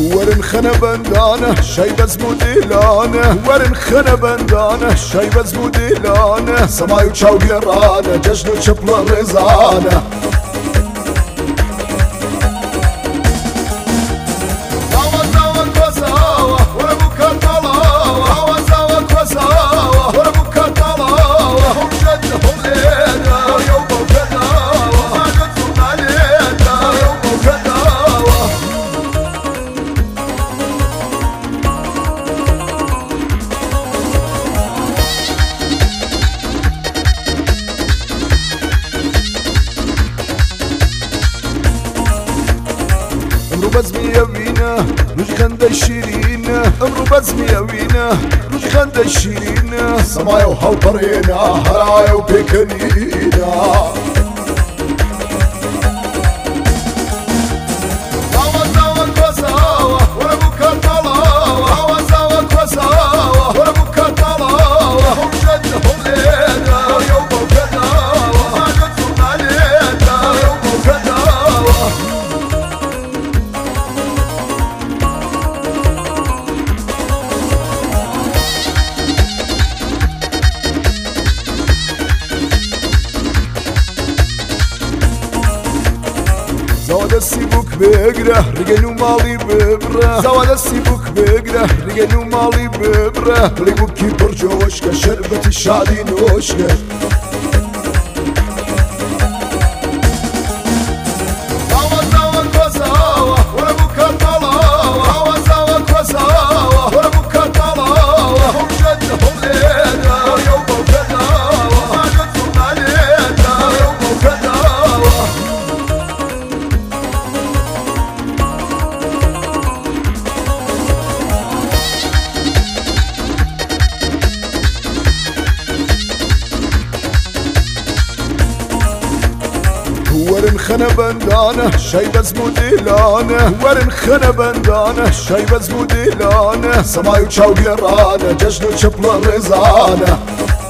ورن خنا بندانه شي بس موديلانه ورن خنا بندانه شي بس موديلانه سماي وشاو قرانه جشن وشبل الرزانه امرو بزمي وينا روج خند الشيرين امرو بزمي وينا روج خند الشيرين سمايا وهوبرينا هرايا وبيكنينا زواد السيبوك بقرة رجعنا مالي ببرة زواد السيبوك بقرة رجعنا مالي ببرة ليبوكي برجوشكا شربة الشادي نوشكا ورن خنا بندانه شي بس موديلانه ورن خنا بندانه شي بس موديلانه سماي وشاو قرانه جشن وشبل الرزانه